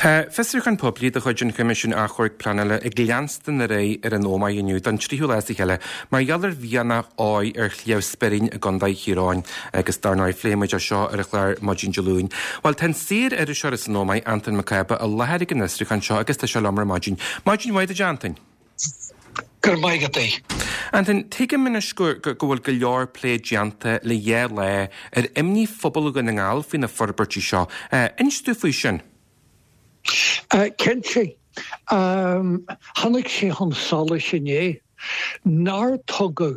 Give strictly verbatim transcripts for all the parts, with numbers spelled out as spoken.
Tá festrúchan poblí a chuidn comisiún a chuirg planile ag gleanstan na ré ar an óma inniu don tríú leis heile, mar geallar bhíanna áid ar chliamh spirin a gandaid chiráin agus darnáid fléimiid a seo ar a chléir modín deúin. Weil ten sir ar a seo is an ómaid Anton McCabe a lehéir an istrúchan seo agus tá se lamar modín. Modín waid a Jantin. Gur maigad é. Anton, teige min sgur go bhfuil go leor plé dianta le dhé le ar imní phobal go na ngáil fin na forbertí seo. Instú faoi sin? Ken sé, hannig sé hon sala sin é, nar togu,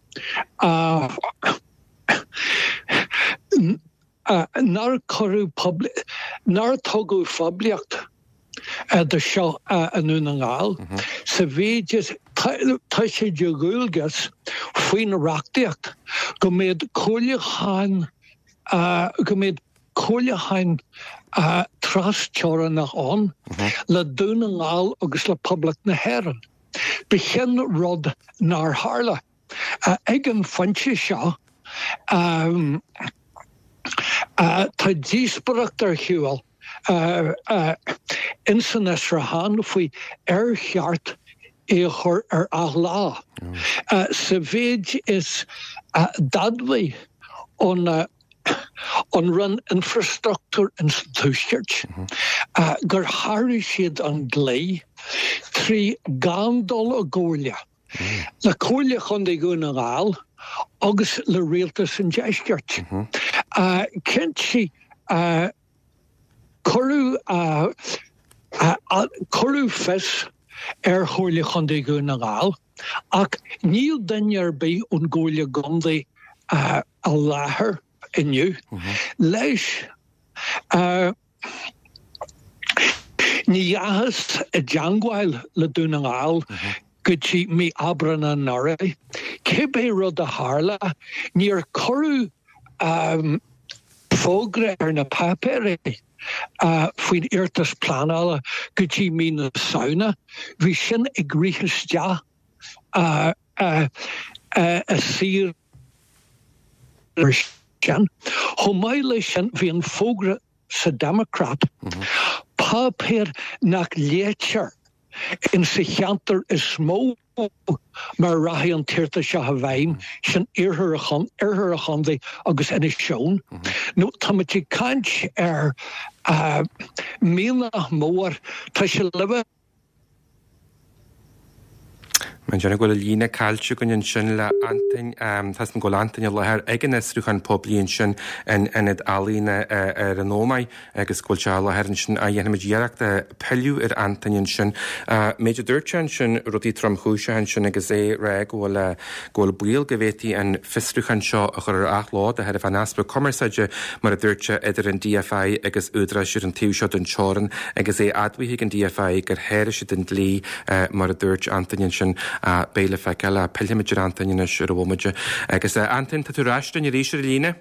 nar choru public, nar togu fabliacht de seo anú na ngáil, sa bhéidir tá sé deagúilgas faoin reachtaíocht go méid cólachain go méid cólachain Uh, tras teora nach an, le dúna ngáil agus le public na héran. Begin rod nar Harla. Uh, ag an fanse seo, um, uh, tá díosbaracht ar hiúil uh, uh, insan esrahan faoi ar cheart é chur ar aghlá. Uh, sa bhéid is uh, dadmhaí on uh, on run infrastructure institutions mm-hmm. uh, gur háirí siad an glé trí gandal a gólia mm. le cólia chun é gúna ngáil agus le réaltas an deisceart mm-hmm. uh, Kent si uh, choru uh, uh, uh, choru fes ar chólia chun é gúna ngáil ach níl dainnear bé an gólia gondé uh, a láthair inniu. Mm-hmm. Leis uh, ní ahas a deangháil le dúna ngáil mm-hmm. go tí mí abran an nara. Cé bé rud a Harla níor choru um, fógra ar na papéire uh, faoin irtas planála go tí mí na sauna. Bhí sin ag ríchastea uh, uh, uh, a sír Jan, Homaile sin bhí an fógra sa Democrat, mm-hmm. Papéir nach léitsear in sa cheantar is smó mar rathí an tíirta se a bhaim sin iarthar a chun iarthar a chundaí agus ina seón. No támatí caint ar uh, míle mór tá se libh Man jana gola lína calciú gon sin le Anton, um, tas an gola Anton leher egen esrúchan poblíon sin en enid alína uh, ar an ómaid agus goil se leher sin a dhéanamid dhéireachta peiliú ar Anton sin. Uh, Méidir dúirtean sin rudí trom chúise sin agus é ré gola gola buil go bhétí an fistrúchan seo a chur ar achlád a head fan aspa commerceide mar a dúirte idir an D F I agus údra siúr an tíú seo den teoran agus é admhaigh an D F I gur héir si den lí uh, mar a dúirt Anton sin a béile feiceil a peilimiidir Antainine siúr a bhmuide. Agus Antain, tá tú ráiste ní ríisiir líne?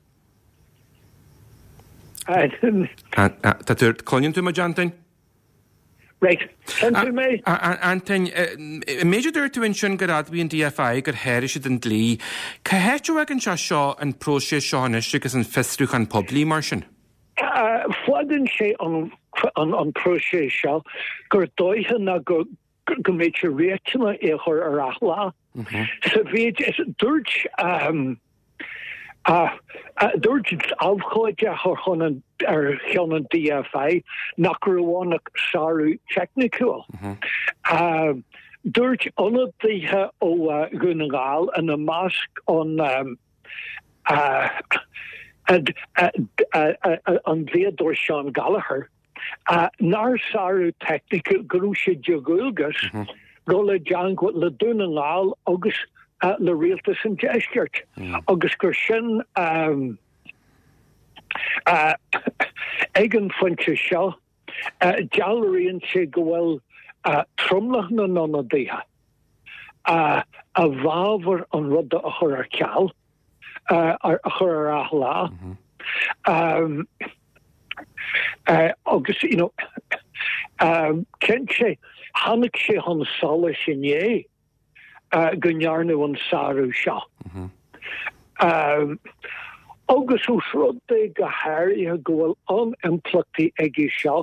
Tá tú cloinn tú ma Antain? Right. Antain, méidir dúir tú in sin gur admhaigh an D F I gur héir si den lí. Ca héitú ag an seo seo an próise seánis agus an fistrúchan poblí mar sin? Fladan sé an an próise seo gur dóithe na gur go méid se réitena é chur ar achlá. Sa bhéid is dúirt um, uh, uh, dúirt alchóide chur chun ar chean an D F I nach gur bháinach sáú technicúil. Uh, dúirt anadaithe ó uh, gúna ngáil an a másc an um, uh, an bhéadúir Sean Gallagher. Uh, nar sáú technical grú sé deagúilgas mm-hmm. go le deangha le dúna ngáil agus uh, le réaltas an deisceart. Mm. Agus gur sin um, uh, ag an fointe seo uh, dealaíonn sé go bhfuil uh, tromlach na nonadaithe uh, a bhábhar an rud a chur ar ceall uh, a chur ar athlá. Mm-hmm. Um, Uh, agus, you know, um, Kent sé, hannig sé hon sala sin é, uh, gonjarnu an sáú seo. Mm-hmm. Um, agus ús rud é go háir go bhfuil an implachtaí ag seo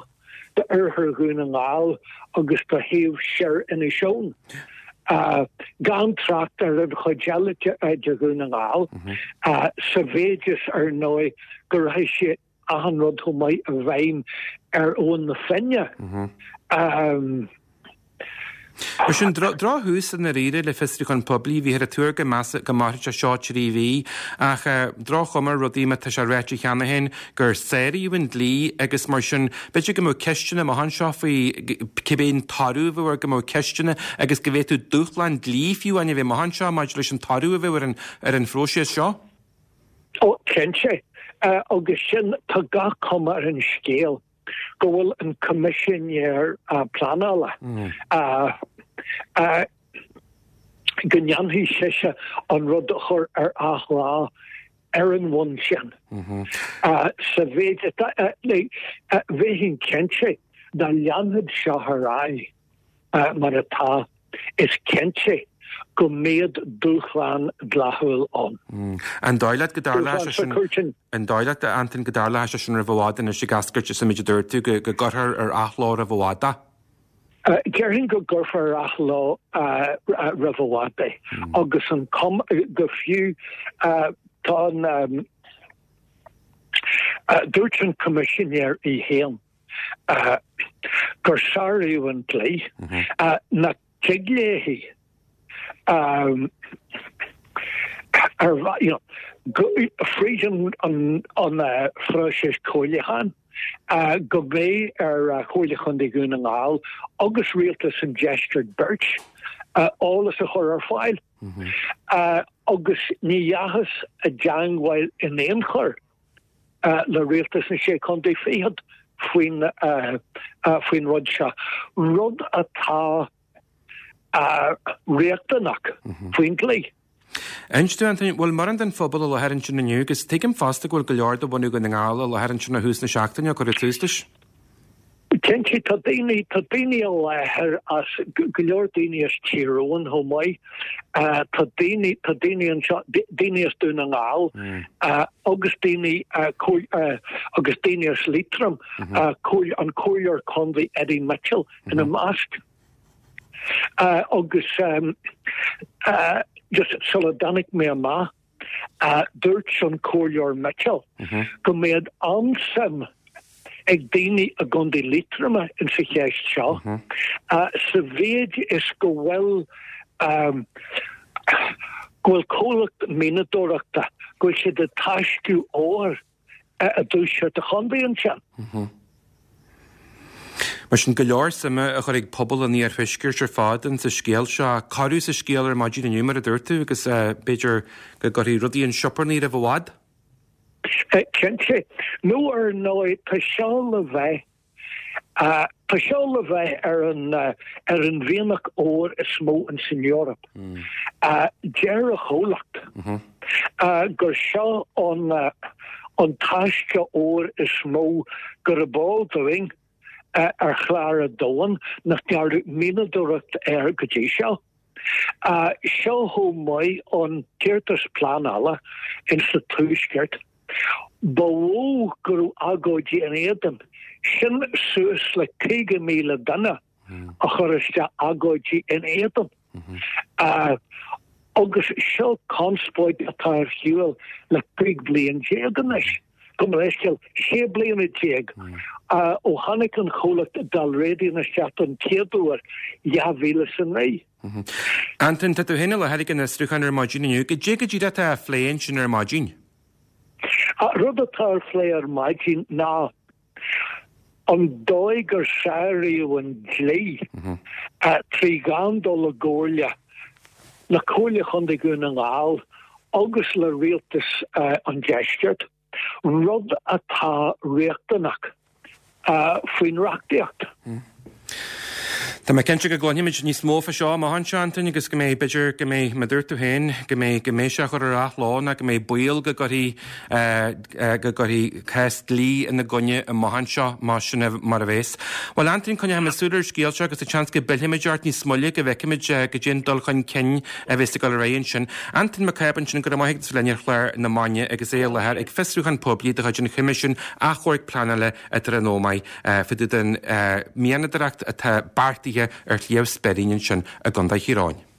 de urthar gúna ngáil agus do híomh seir ina seón. Uh, gan tracht ar an chodealaite de gúna ngáil uh, sa bhéidir ar nói gur raibh sé ahan rud chomh maith a bhaim ar ón na fenne. Um, Mas sin dra hús in na riire le fistrichan poblí hí ar a túr go go máirte a seáitirí bhí ach dra chumar rodíime tá se réiti cheanna hen gur séíúin lí agus mar sin beidir go mó ceistena a hanseo faoi cibéon tarú bhar go mó ceistena agus go bhéú dúchlein lí fiú aine bhí hanseo maid leis an tarú bh ar an fróisiad seo? Ó cén sé agus sin tá ga chuma ar an scéal. Go bhfuil an commissionéir uh, planála. Mm. Uh, uh, Gnneanhí séise an rud chur ar athrá ar an bhain sin. Sa bhéide bhéhín cinse dá leanhad seo thrá mar atá is cinse go méad dúchláin dlathúil an. An dáilead go dála an dáilead antain go dála sin ar bhháda na sé gascairt sa méidir dúirtú go go gurthar ar athlá a bhháda? Ceirn go gurthar ar athlá ra bhháda agus an go fiú tá an dúirt an commissionéir í héan gur sáiríú an lí na cigléhí Um, er, you know, go, freedom on on uh, Froshes Coilihan, uh, go be er uh, Coilihan de Gunangal, August Realtus and Gestured Birch, uh, all as a horror file, mm-hmm. uh, August Niyahas a Jang while in the Inchor, uh, the Realtus and Shea Conde Fiat, Fwin uh, uh, Fwin Rodsha, Rod Ata. Uh, réachtanach faointlí. Einstú Anthony, bhfuil mar an den phobal le heann sin naniu, gus tuigim fásta bhfuil go leor do bhainú go ngála le heann sin na hús na seachtaine go túistis? Kenci tá daoine tá daoine a lethir as go leor daoine as tíróin chomh maith, tá daoine tá daoine an seo daoine as dúna ngáil, agus daoine agus daoine as Leitrim, an cóilear Conley Eddie Mitchell in a mosque. Uh, agus um, uh, just Solidanik mé ma uh, dúirt an cóilear Mitchell mm-hmm. go méad ansam ag daoine a gcónaí Leitrim in sa cheist seo mm-hmm. uh, sa bhéid is go bhfuil um, go bhfuil cólacht mínadóireachta go bhfuil siad a taisciú óir a dúiseart a chondaíonn sin. Mar sin go leor sama a chuir ag pobl an níar fisciir ar fádan sa scéal seo, carú sa scéal ar maidí na numar a dúirtú agus beidir go goí rudaíon siopar ní a bhhád? Cente, nó ar nói tá seán le bheith tá seán le bheith ar an ar an bhíonach óir is mó an sin Eorop. Dear a cholacht gur seo an an taisce óir is mó gur a báil doing Uh, ar chláir a dóin nach dearú mínadúireacht ar go dtí seo. Uh, seo chomh maith an tíirtas planála in sa túisceart. Ba bhó gur agóidí an éadam sin suas le cúige míle duine a chuiriste agóidí an éadam. Uh, agus seo conspóid atá ar hiúil le cúig bliain déaganis. Kom reiskel sé bliana teag ó hannig an cholacht dal rédi na seatan teadúar ja vile san ré. Anton, tá tú hinna le herig an struchan ar mágínniu, go dé go ddíad a phléin sin ar mágín? Rud atá ar phlé ar mágín ná an dóig gur sáiríú an dlí trí gandol a góirle na cóirle chun de gún an gáil agus le rialtas an geistert. Rud atá réachtanach uh, faoin reachtaíocht. Tá me kense go gláimiid ní smófa seo má hanseantain agus go mé beidir go mé madúirú hain, go mé go méise chu ará lána go mé buil go goí go goí ceist lí ina gunne a mahanseo má sinna mar a bhés. Well antain chunne ha súidir scéalte agus a chans go bilimiideart ní smoile go bheiciimiid go dgin dul chun cin a bhés go réon sin. Antain me ceban sin go maithe sa lear chléir na maine agus é lethir ag fesrúchan poblí de chuidir chuimiisisin a chuirg planile a nómai fiú den mianadaracht a bartaíthe ar líomh speíonn sin a ganda chiráin.